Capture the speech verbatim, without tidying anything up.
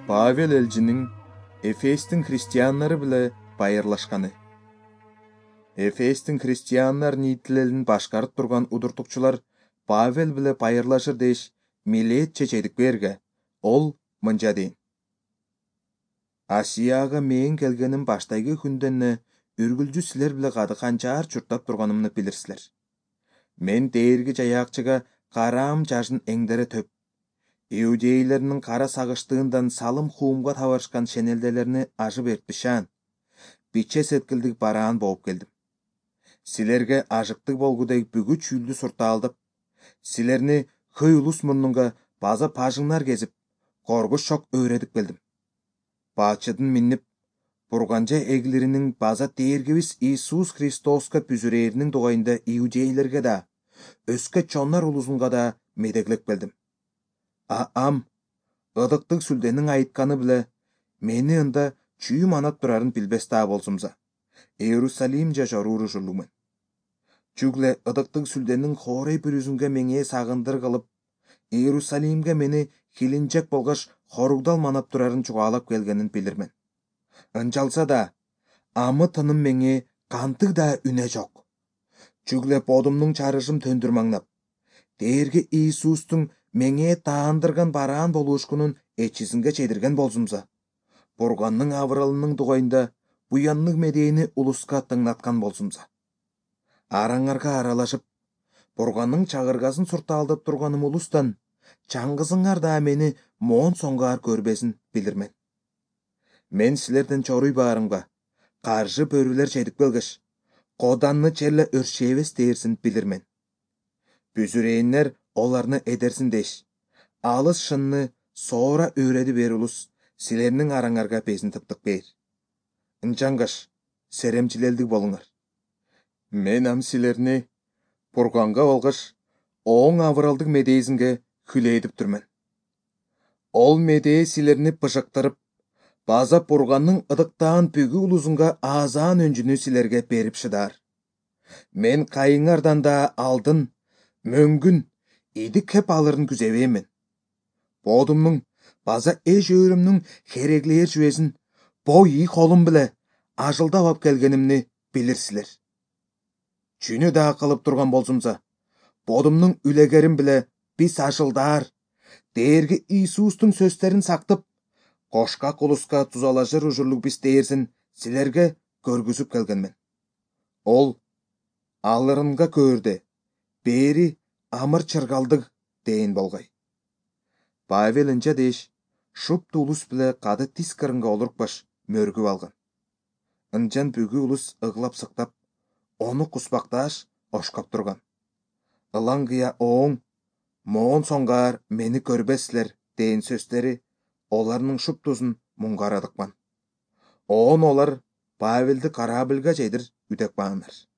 Павел элчинин Эфестин христианнары биле байырлашканы. Эфестин христианнар нийтилелин башкарып турган удуртукчулар Павел биле байырлашыр деш милет чечедик берге. Ол мынча дейин. Асияга мен келгеним баштайгы күндөннө үргүлжү силер биле кады канчаар чуртап турганымны билирсилер. Мен дээрги жаякчыга караам жашын эңдере төп. Иудейлерinin кара сагыштыгындан салым хуумга табарышкан шенелделерини ажып эртпишан. Биче сеткилдик бараан болуп келдим. Силерге ажыктык болгудек бүгү чүлдү суртаалдып, силерни хөй улус мурнунга база пажыңнар кезип, коргуш шок өйрөтүп келдим. Баачыдын миннип, бурганча эглиринин база дээргибиз Иисус Христоска бүзүрээринин дугайында иудейлерге да, өскө чоннар улусунга да медеглеп келдим. Аам, ыдыктык сүлденин айтканы биле, мени ында чүй манат турарын билбес таа болсумса, Иерусалим жашаруур ушулумен. Чүгле ыдыктык сүлденин хорей бүрүзүнгө меңе сагындыр кылып, Иерусалимге мени хилинчек болгош хоругдал манап турарын чугаалап келгенин билирмен. Ынчалса да, амы тыным меңе кантык да үне жок. Чүгле бодумнун чарышым төндүрмаңнап, дээрги Иисустун меңе таандырган бараан болуушкунун эчисинге чедирген болсумса, бурганның авыралының дугайында буяннык медейини улуска тыңнаткан болсумса, араңарга аралашып, бурганның чагыргасын суртаалдап турганым улустан, чаңгызыңар да мени моон соңгаар көрбесин билирмен. Мен силерден чоруй баарымга, каршы бөрүлөр чедип келгеш, коданны челе өршебес дээрсин билирмен. Бүзүрейиннер оларны эдерсин деш, алыс шынны соора өйрөдү бер улус силернин араңарга безин тыптык бээр. Ынчангаш, серемчилелдик болуңар. Мен ам силерни бурганга болгош оң авыралдык медейисинге хүлейдип турмен. Ол медее силерни быжыктырып, база бурганның ыдыктаан бүгү улусунга аазаан өнжүнү силерге берип шыдаар. Мен кайыңардан да алдын, мөңгүн, идик кеп алырын күзебеймен. Бодумнун, база эш өөрүмнүн хереглээр жүесин, бой и колум биле ажылдап ап келгенимни билирсилер. Чүнү да кылып турган болсумса, бодумнун үлегерим биле биз ажылдаар, дээрги Иисустун сөздөрүн сактып, кошкак улуска тузалашыр ужурлук биз дээрсин силерге көргүзүп келгенмен. Ол алырынга көрдө, бери амыр чыргалдык дейин болгай. Павел ынча деш, шупту улус биле кады тис кырынга олуркпаш мөргүп алган. Ынчан бүгү улус ыглап сыктап, ону куспакташ ошкоп турган. Ылаңгыя оң, моон соңгаар мени көрбеслер дейин сөздери оларның шуптусун муңгарадыкман. Оон олар Павелди корабльга жедир үтек баанар.